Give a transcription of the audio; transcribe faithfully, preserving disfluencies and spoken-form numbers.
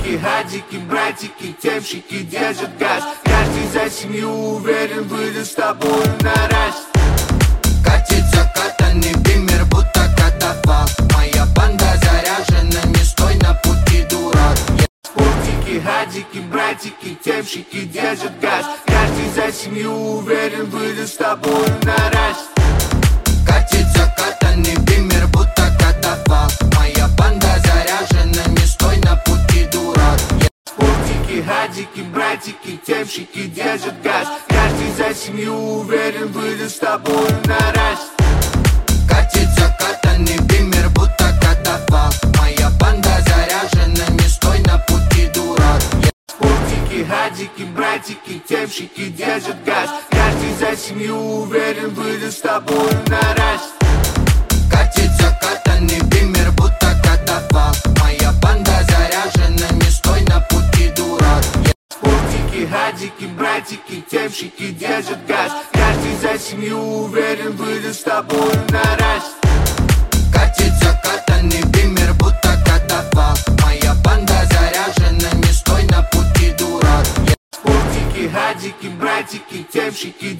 Спортики, гадики, братики, темщики держат газ. Каждый за семью уверен, выйдет с тобой на раз. Катит закатанный бимер, будто катафалк. Моя банда заряжена, не стой на пути, дурак. Спортики, гадики, братики, темщики держат газ. Каждый за семью уверен, выйдет с тобой на раз. Катит закатанный бимер, будто катафалк. Моя банда заряжена, не стой на пути, дурак. Спортики, гадики, братики, темщики держат газ. Каждый за семью уверен, выйдет с тобой на раз. Катит закатанный бимер, будто катафалк. Моя банда заряжена, не стой на пути, дурак. Спортики, гадики, братики, темщики держат газ. Каждый за семью уверен, выйдет с тобой на раз. Катит закатанный бимер, будто катафалк. Моя банда заряжена, не стой на пути, дурак. Спортики, гадики, братики, темщики держат газ. Каждый за семью уверен, выйдет с тобой на раз. Катит закатанный бимер, будто катафалк. Моя банда заряжена, не стой на пути, дурак. Спортики, гадики, братики, темщики